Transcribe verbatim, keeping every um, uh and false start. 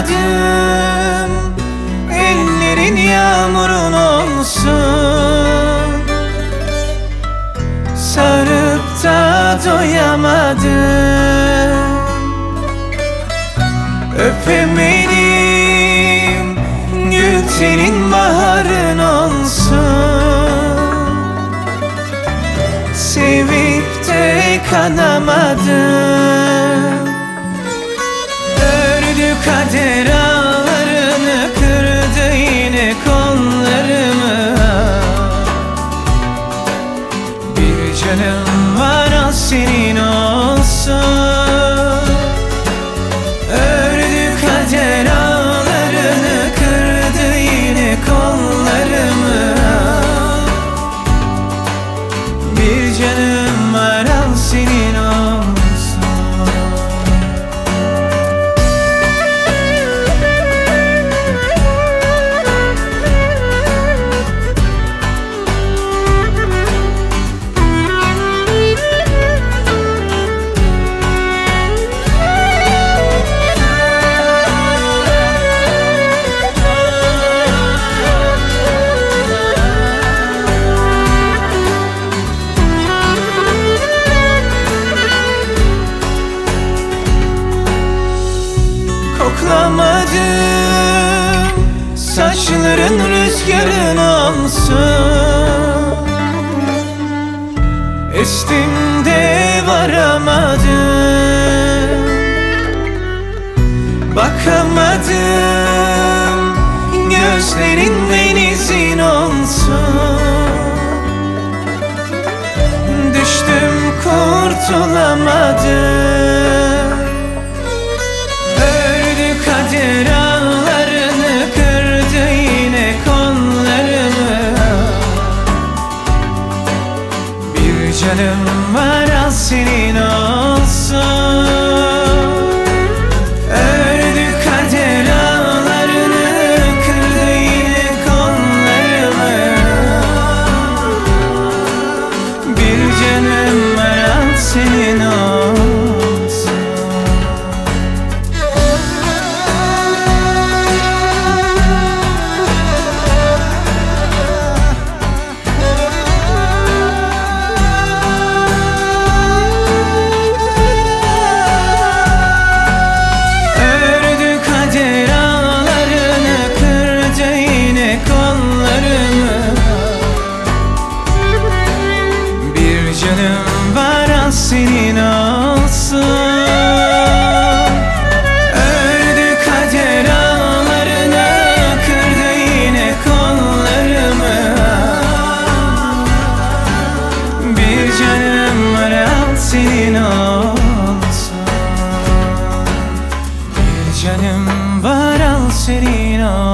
Koklamadım, ellerin yağmurun olsun. Sarıp da doyamadım, öpemedim, gül senin baharın olsun. Sevip de kanamadım, ördü kader ağlarını, kırdı yine kollarımı. Bir canım var, al senin olsun. Ördü kader ağlarını, kırdı yine kollarımı. Bir canım var, al senin olsun. Koklamadım, saçların rüzgarın olsun. Estim de varamadım, bakamadım, gözlerin denizin olsun. Düştüm, kurtulamadım, kader ağlarını, kırdı yine kollarımı. Bir canım var, al senin olsun. Ördü kader ağlarını, kırdı yine kollarımı. Bir canım var, al senin olsun. Canım var, al senin olsun. Ördü kader ağlarını, kırdı yine kollarımı. Bir canım var, al senin olsun. Bir canım var, al senin olsun.